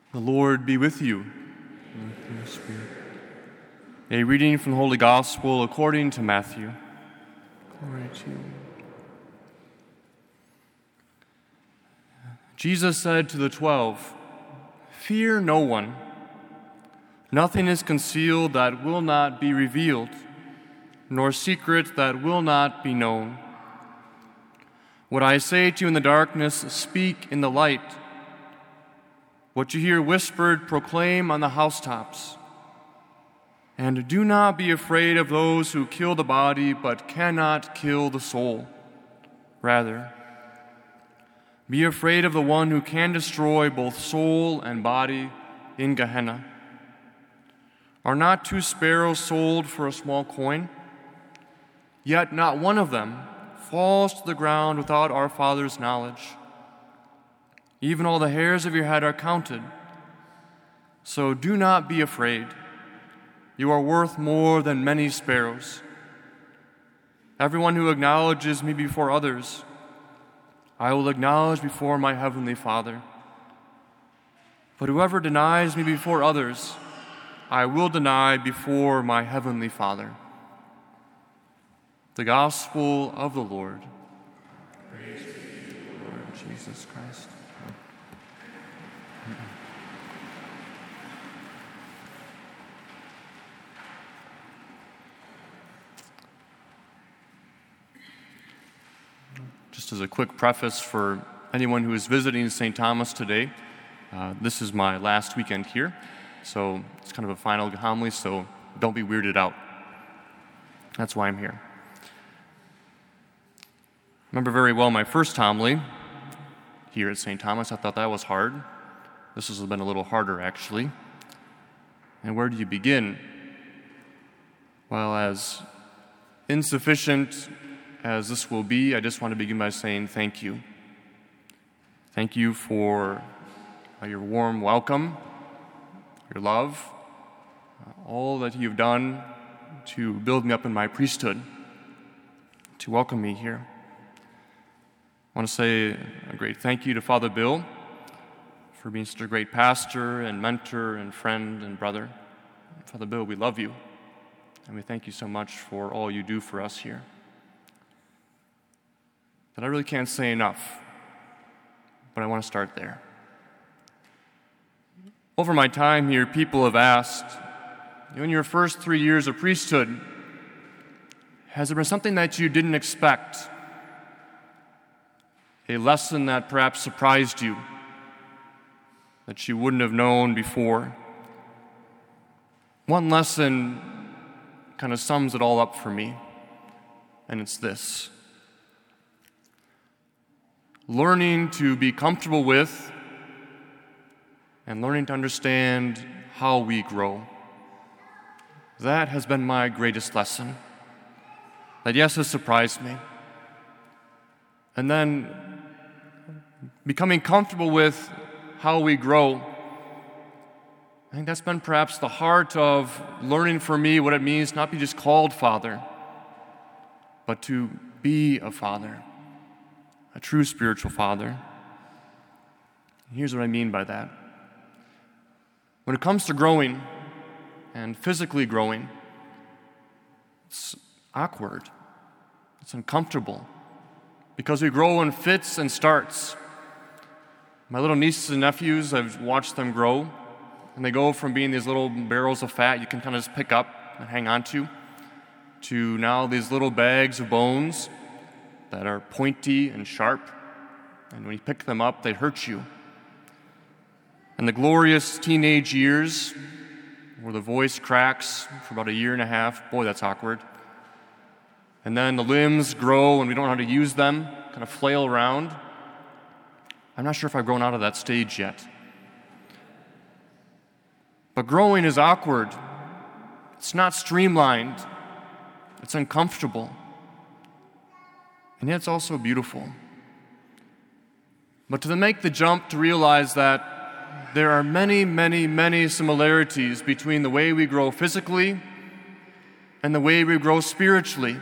The Lord be with you. And with your spirit. A reading from the Holy Gospel according to Matthew. Glory to you. Jesus said to the 12, "Fear no one. Nothing is concealed that will not be revealed, nor secret that will not be known. What I say to you in the darkness, speak in the light. What you hear whispered, proclaim on the housetops. And do not be afraid of those who kill the body but cannot kill the soul. Rather, be afraid of the one who can destroy both soul and body in Gehenna. Are not 2 sparrows sold for a small coin? Yet not one of them falls to the ground without our Father's knowledge. Even all the hairs of your head are counted. So do not be afraid. You are worth more than many sparrows. Everyone who acknowledges me before others, I will acknowledge before my heavenly Father. But whoever denies me before others, I will deny before my heavenly Father." The Gospel of the Lord. Praise be to you, Lord Jesus Christ. Just as a quick preface for anyone who is visiting St. Thomas today, this is my last weekend here, so it's kind of a final homily, so don't be weirded out. That's why I'm here. I remember very well my first homily here at St. Thomas. I thought that was hard. This has been a little harder, actually. And where do you begin? Well, as insufficient as this will be, I just want to begin by saying thank you. Thank you for your warm welcome, your love, all that you've done to build me up in my priesthood, to welcome me here. I want to say a great thank you to Father Bill for being such a great pastor and mentor and friend and brother. Father Bill, we love you, and we thank you so much for all you do for us here. But I really can't say enough, but I want to start there. Over my time here, people have asked, in your first 3 years of priesthood, has there been something that you didn't expect? A lesson that perhaps surprised you, that you wouldn't have known before? One lesson kind of sums it all up for me, and it's this: learning to be comfortable with and learning to understand how we grow. That has been my greatest lesson. That, yes, has surprised me. And then becoming comfortable with how we grow, I think that's been perhaps the heart of learning for me what it means not to be just called Father, but to be a father, a true spiritual father. And here's what I mean by that. When it comes to growing and physically growing, it's awkward, it's uncomfortable, because we grow in fits and starts. My little nieces and nephews, I've watched them grow, and they go from being these little barrels of fat you can kind of just pick up and hang on to now these little bags of bones that are pointy and sharp, and when you pick them up, they hurt you. And the glorious teenage years, where the voice cracks for about 1.5 years, boy, that's awkward. And then the limbs grow and we don't know how to use them, kind of flail around. I'm not sure if I've grown out of that stage yet. But growing is awkward. It's not streamlined. It's uncomfortable. And yet it's also beautiful. But to make the jump to realize that there are many, many, many similarities between the way we grow physically and the way we grow spiritually.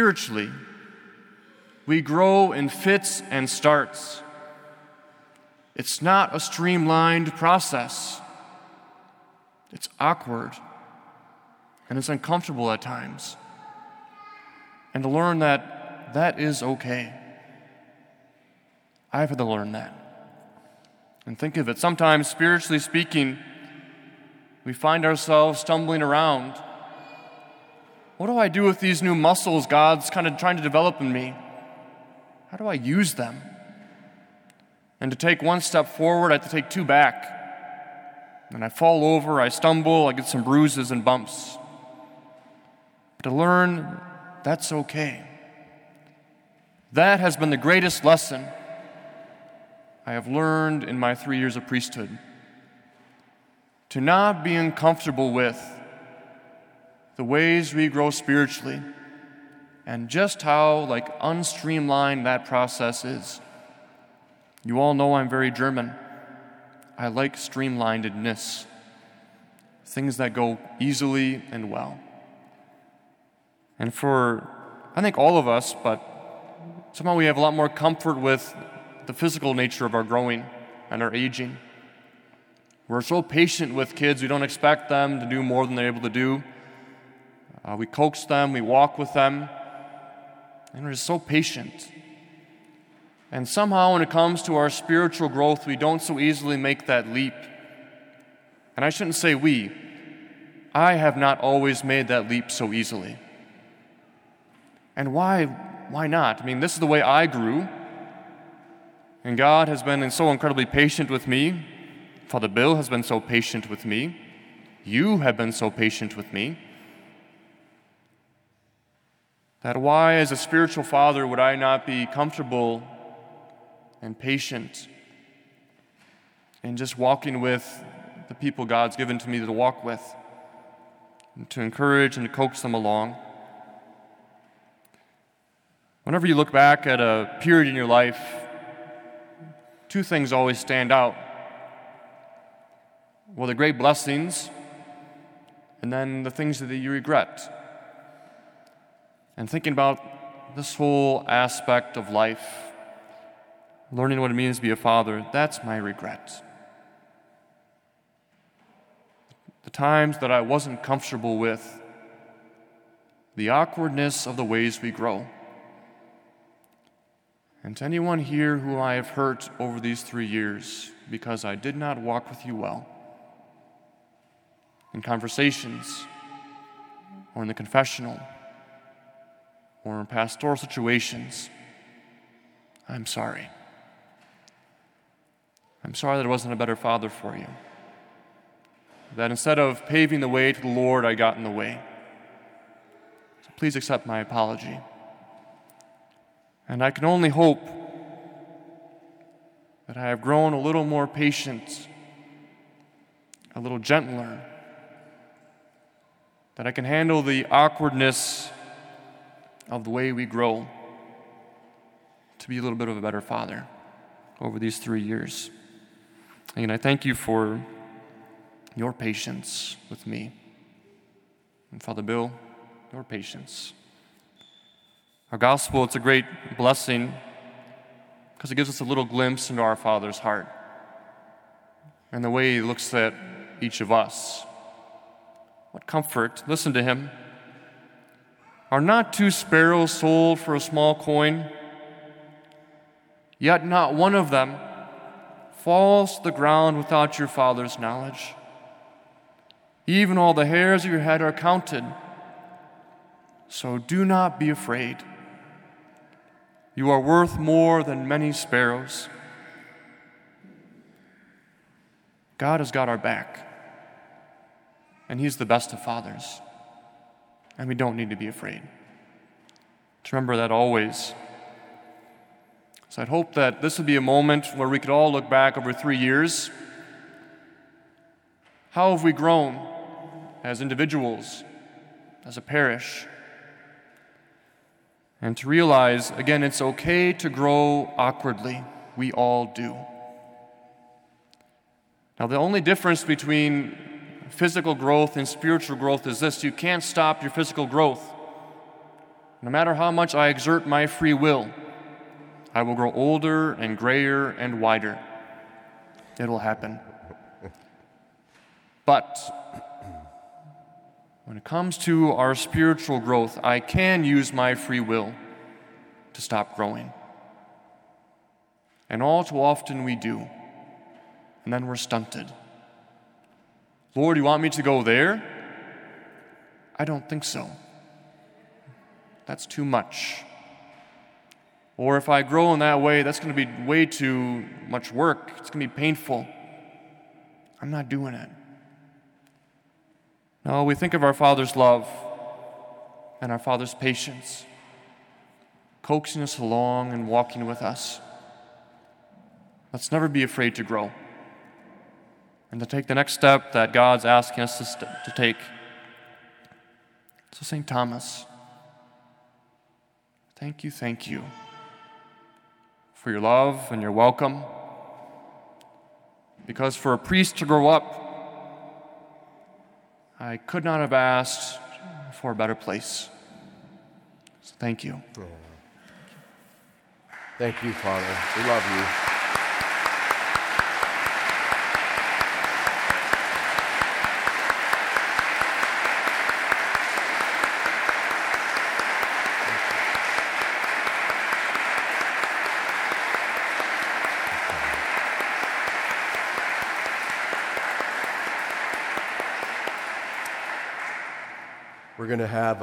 Spiritually, we grow in fits and starts. It's not a streamlined process. It's awkward, and it's uncomfortable at times. And to learn that that is okay. I've had to learn that. And think of it, sometimes, spiritually speaking, we find ourselves stumbling around. What do I do with these new muscles God's kind of trying to develop in me? How do I use them? And to take one step forward, I have to take two back. And I fall over, I stumble, I get some bruises and bumps. But to learn, that's okay. That has been the greatest lesson I have learned in my 3 years of priesthood. To not be uncomfortable with the ways we grow spiritually and just how unstreamlined that process is. You all know I'm very German. I like streamlinedness, things that go easily and well. And for, I think all of us, but somehow we have a lot more comfort with the physical nature of our growing and our aging. We're so patient with kids, we don't expect them to do more than they're able to do. We coax them, we walk with them, and we're just so patient. And somehow when it comes to our spiritual growth, we don't so easily make that leap. And I shouldn't say we. I have not always made that leap so easily. And why not? I mean, this is the way I grew. And God has been so incredibly patient with me. Father Bill has been so patient with me. You have been so patient with me. That why, as a spiritual father, would I not be comfortable and patient in just walking with the people God's given to me to walk with, and to encourage and to coax them along? Whenever you look back at a period in your life, two things always stand out. Well, the great blessings, and then the things that you regret. And thinking about this whole aspect of life, learning what it means to be a father, that's my regret. The times that I wasn't comfortable with, the awkwardness of the ways we grow. And to anyone here who I have hurt over these 3 years because I did not walk with you well, in conversations, or in the confessional, or in pastoral situations, I'm sorry. I'm sorry that I wasn't a better father for you. That instead of paving the way to the Lord, I got in the way. So please accept my apology. And I can only hope that I have grown a little more patient, a little gentler, that I can handle the awkwardness of the way we grow to be a little bit of a better father over these 3 years. And I thank you for your patience with me. And Father Bill, your patience. Our gospel, it's a great blessing because it gives us a little glimpse into our Father's heart and the way He looks at each of us. What comfort, listen to Him. Are not 2 sparrows sold for a small coin? Yet not one of them falls to the ground without your Father's knowledge. Even all the hairs of your head are counted. So do not be afraid. You are worth more than many sparrows. God has got our back. And He's the best of fathers. And we don't need to be afraid. To remember that always. So I'd hope that this would be a moment where we could all look back over 3 years. How have we grown as individuals, as a parish? And to realize, again, it's okay to grow awkwardly. We all do. Now, the only difference between physical growth and spiritual growth is this: you can't stop your physical growth. No matter how much I exert my free will, I will grow older and grayer and wider. it'll happen. But when it comes to our spiritual growth, I can use my free will to stop growing. And all too often we do. And then we're stunted. Lord, you want me to go there? I don't think so. That's too much. Or if I grow in that way, that's going to be way too much work. It's going to be painful. I'm not doing it. No, we think of our Father's love and our Father's patience, coaxing us along and walking with us. Let's never be afraid to grow and to take the next step that God's asking us to take. So, St. Thomas, thank you for your love and your welcome. Because for a priest to grow up, I could not have asked for a better place. So thank you. Yeah. Thank you, Father. We love you. We're going to have